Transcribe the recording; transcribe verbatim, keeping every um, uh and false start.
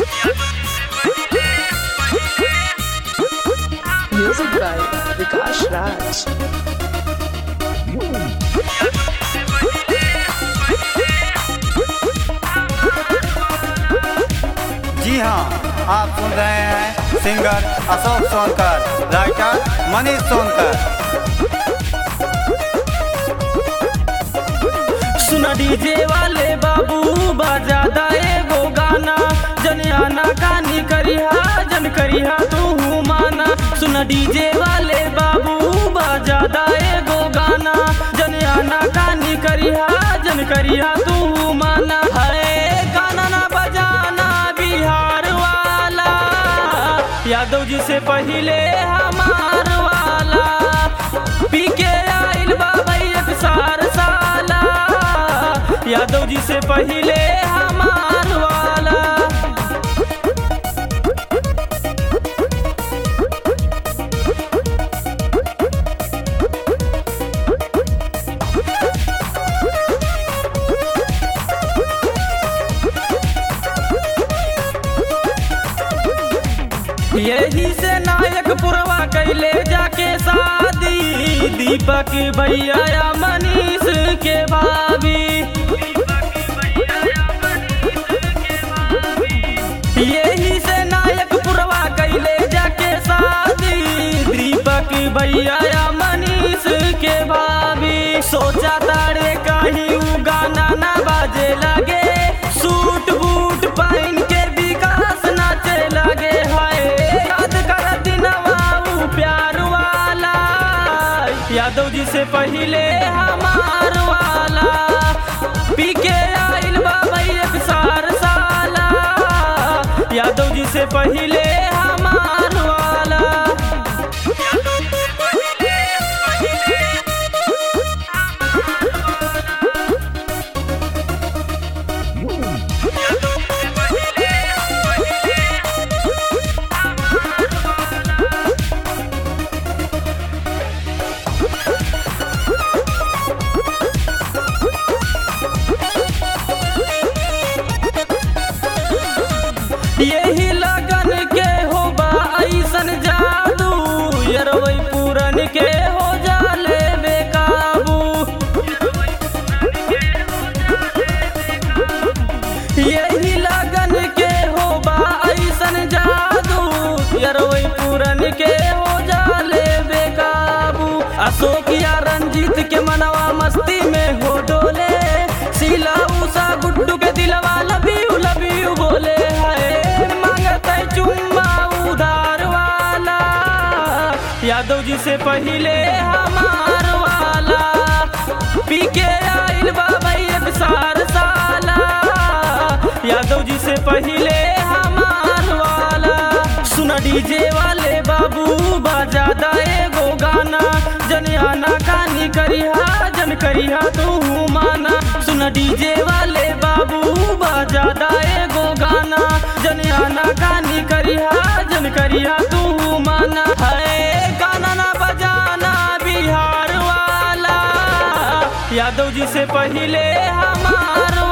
Music by Vikash Raj. जी हाँ, आप सुन रहे हैं सिंगर अशोक सोनकर, राइटर मनीष सोनकर। सुना डीजे वाले बाबू बाजा एगो गाना, जन आना कानी करिहा जन करिहा तू माना। सुना डीजे वाले बाबू बाजा एगो गाना, जन आना कानी करिहा जन करिहा तू माना। है गाना ना बजाना बिहार वाला, यादव जी से पहले हमार वाला, पी के आइल बाबा एक सार साला, यादव जी से पहले हमार वाला। यही से नायक पुरवा कैले जाके शादी, दीपक भैया या मनीष के भाभी। यही से नायक पुरवा कैले जाके शादी, दीपक भैया या मनीष के भाभी। सोचा तारे कहीं उ गाना ना बाजे लगे, सूट बूट पहन के विकास नाचे लगे। हाय याद कर दिनवा उ प्यार वाला, यादव जी से पहले हमार वाला, पी के आइल बाबा एक सार साला, यादव जी से पहले हमार वाला। यही लगन के होबा ऐसन जादू, यरवई पूरन के हो जाले बेकाबू। यही लगन के होबा ऐसन जादू, यरवई पूरन के हो जाले बेकाबू। अशोक या रंजीत के मनवा मस्ती में हो डोले, शीला उषा गुड्डू के दिलवा लबीऊ लबीऊ बोले। चुम्मा उधार वाला, यादव जी से पहले हमार वाला, पी के आइल बाबा एक सार साला, यादव जी से पहले हमार वाला। सुना डीजे वाले बाबू बाजा एगो गाना, जन आना कानी करिहा जन करिहा तू माना। सुना डीजे वाले बाबू बाजा एगो गाना, जन आना कानी करिहा जन करिहा तू माना। है गाना ना बजाना बिहार वाला, यादव जी से पहले हमार